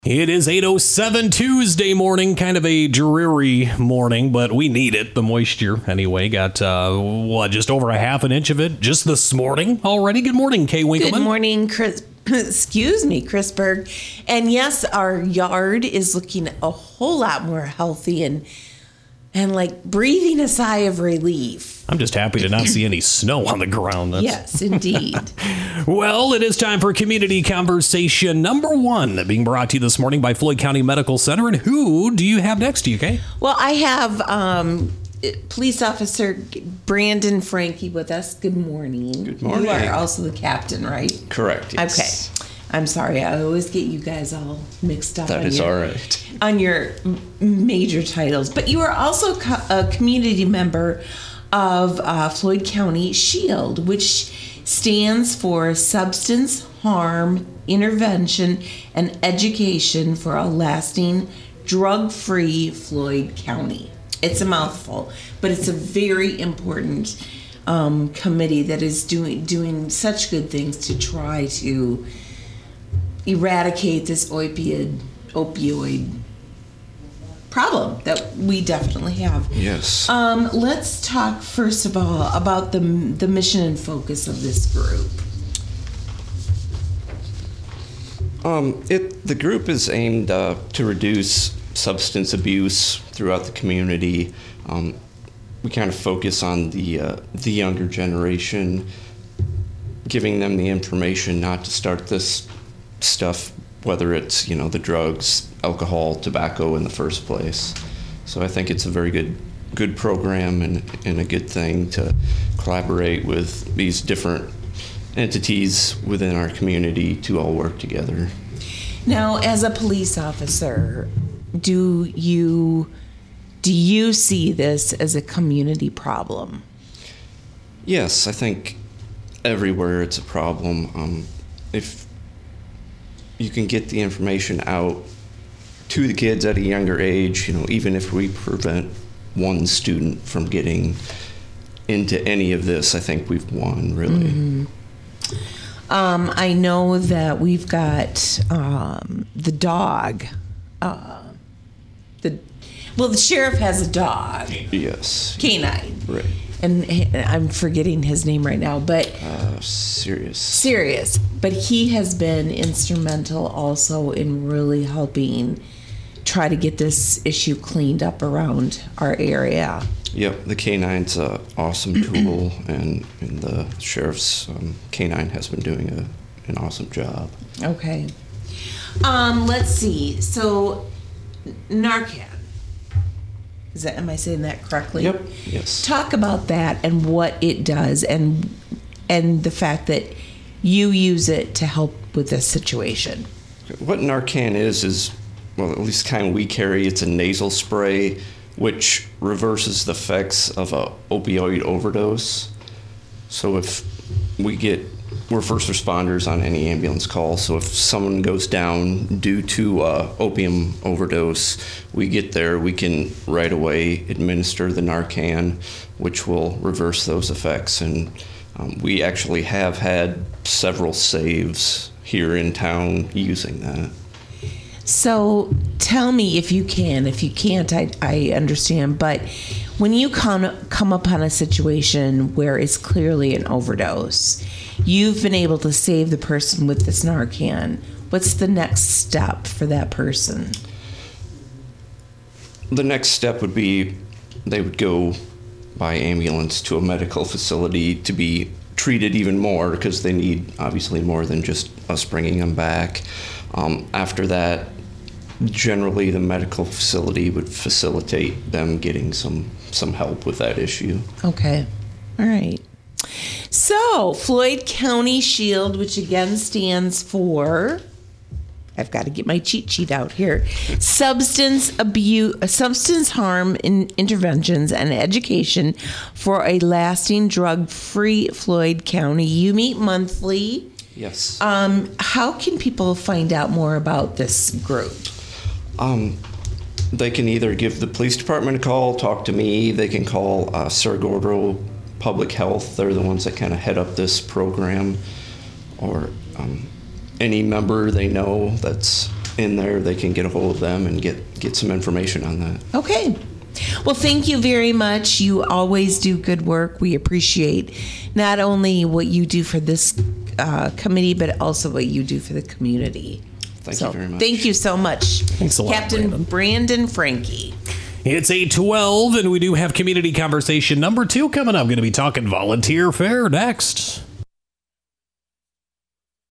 It is 8:07 Tuesday morning, kind of a dreary morning, but we need it. The moisture, anyway, got, just over a half an inch of it just this morning already. Good morning, Kay Winkleman. Good morning, Chris. Excuse me, Chris Berg. And yes, our yard is looking a whole lot more healthy and like breathing a sigh of relief. I'm just happy to not see any snow on the ground. Yes, indeed. Well, it is time for Community Conversation number 1, being brought to you this morning by Floyd County Medical Center. And who do you have next to you, Kay? Well, I have Police Officer Brandon Frankie with us. Good morning. Good morning. You are also the captain, right? Correct, yes. Okay. I'm sorry, I always get you guys all mixed up. That is all right. On your major titles. But you are also a community member of Floyd County SHIELD, which stands for Substance Harm Intervention and Education for a Lasting Drug-Free Floyd County. It's a mouthful, but it's a very important committee that is doing such good things to try to eradicate this opioid problem that we definitely have. Yes. Let's talk first of all about the mission and focus of this group. The group is aimed to reduce substance abuse throughout the community. We kind of focus on the younger generation, giving them the information not to start this stuff, whether it's, the drugs, alcohol, tobacco in the first place. So I think it's a very good program and a good thing to collaborate with these different entities within our community to all work together. Now, as a police officer, do you see this as a community problem? Yes, I think everywhere it's a problem. If you can get the information out to the kids at a younger age, even if we prevent one student from getting into any of this, I think we've won, really. Mm-hmm. I know that we've got the dog. The sheriff has a dog. Yes. Canine. Right. And I'm forgetting his name right now, but Sirius. But he has been instrumental also in really helping try to get this issue cleaned up around our area. Yep, the canine's an awesome tool, and the sheriff's canine has been doing an awesome job. Okay. Let's see. So, Narcan. Am I saying that correctly? Yep. Yes. Talk about that and what it does, and the fact that you use it to help with this situation. What Narcan is well, at least the kind we carry. It's a nasal spray which reverses the effects of a opioid overdose. So if we're first responders on any ambulance call, so if someone goes down due to opium overdose, we get there, we can right away administer the Narcan, which will reverse those effects. And we actually have had several saves here in town using that. So tell me if you can. If you can't, I understand. But when you come upon a situation where it's clearly an overdose, you've been able to save the person with this Narcan. What's the next step for that person? The next step would be they would go by ambulance to a medical facility to be treated even more, because they need obviously more than just us bringing them back. After that, generally the medical facility would facilitate them getting some help with that issue. Okay. All right. So, Floyd County SHIELD, which again stands for, I've got to get my cheat sheet out here, Substance Harm Interventions and Education for a Lasting Drug-Free Floyd County. You meet monthly. Yes. How can people find out more about this group? They can either give the police department a call, talk to me. They can call Saragordo Public Health. They're the ones that kind of head up this program, or any member they know that's in there, they can get a hold of them and get some information on that. Okay. Well, thank you very much. You always do good work. We appreciate not only what you do for this committee, but also what you do for the community. Thank you very much. Thank you so much. Thanks a lot, Captain Brandon Frankie. It's 8:12, and we do have community conversation number 2 coming up. I'm going to be talking volunteer fair next.